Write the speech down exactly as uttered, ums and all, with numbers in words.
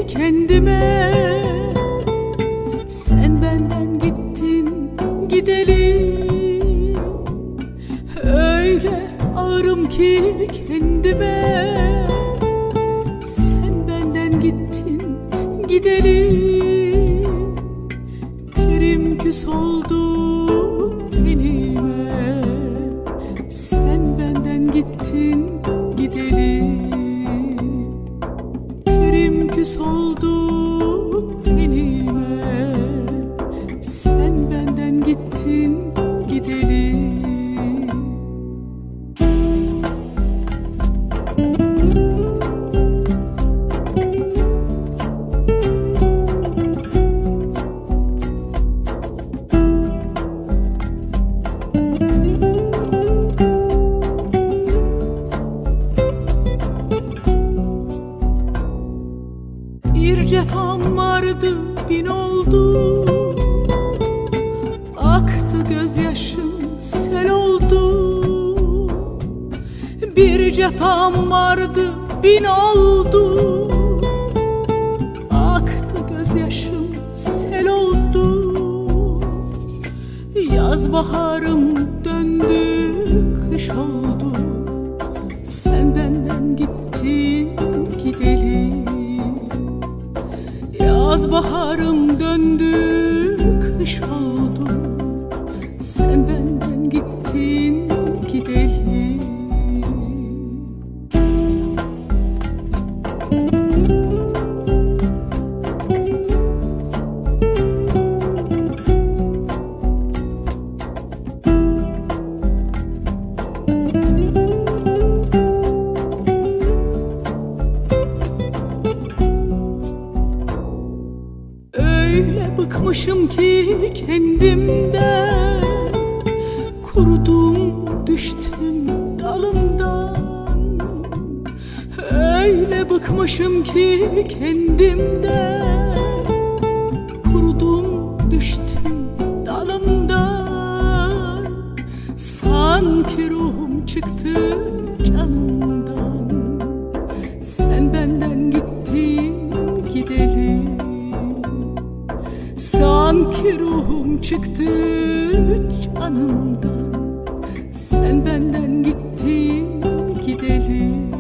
kendime. Sen benden gittin gideli, öyle ağrım ki kendime. Sen benden gittin gideli, terim küs oldu tenime. Sen benden gittin gideli, terim küs oldu tenime. Sen benden gittin gideli. Bir cefam vardı bin oldu, aktı gözyaşım sel oldu. Bir cefam vardı bin oldu, aktı gözyaşım sel oldu. Yaz baharım döndü kış oldu. Sen benden gittin gideli, yaz baharım döndü kış oldu. Sen benden gittin gideli. Öyle bıkmışım ki kendimden, kurudum düştüm dalımdan. Öyle bıkmışım ki kendimden, kurudum düştüm dalımdan. Sanki ruhum çıktı canımdan. Sen benden gittin gideli, sanki ruhum çıktı canımdan. Sen benden gittin gideli.